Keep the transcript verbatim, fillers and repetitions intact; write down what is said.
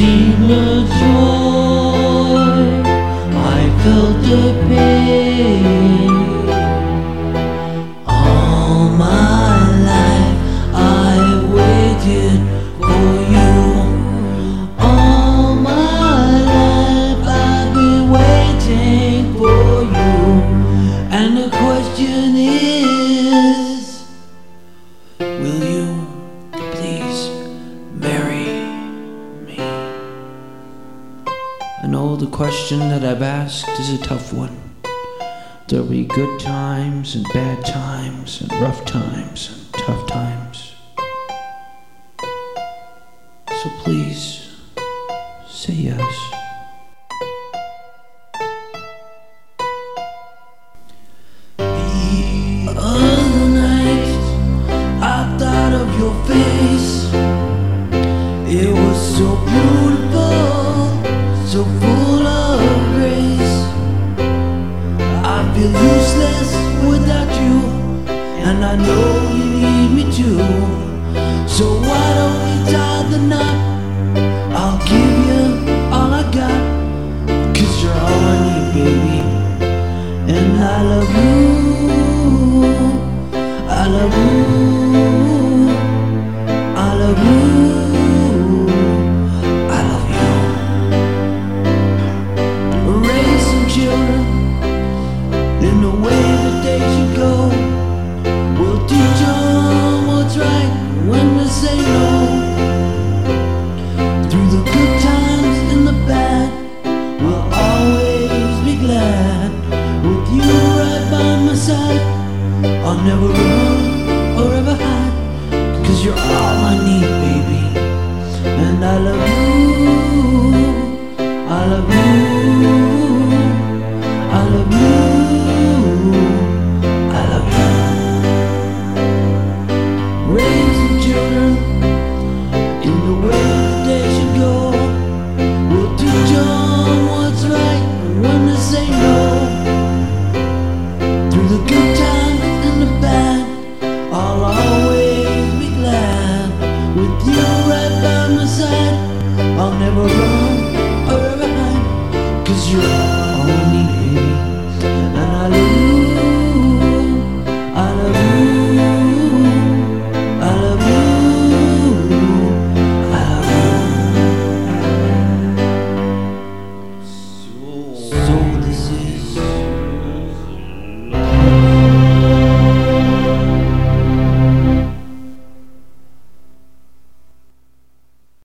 seen the joy, I felt the pain. All my life I waited for you. All my life I've been waiting for you. And the question is, will you please marry me? I know the question that I've asked is a tough one. There'll be good times and bad times and rough times and tough times. So please, say yes. The other night I thought of your face. It was so beautiful, so full of grace. I feel useless without you, and I know you need me too. So why don't we tie the knot? I'll give you all I got, 'cause you're all I need, baby. And I love you, I love you, I love you, I love you. Raise some children in the way that they should go. We'll teach them what's right when to say no. Through the good times and the bad, we'll always be glad. With you right by my side, I'll never run or ever hide, 'cause you're all I need, baby. And I love you, I love you, I love you, I love you. Raise some children in the way that they should go. We'll teach them what's right and when to say no. Through the good times and the bad, I'll always be glad. With you right by my side, I'll never run or ever hide, 'cause you're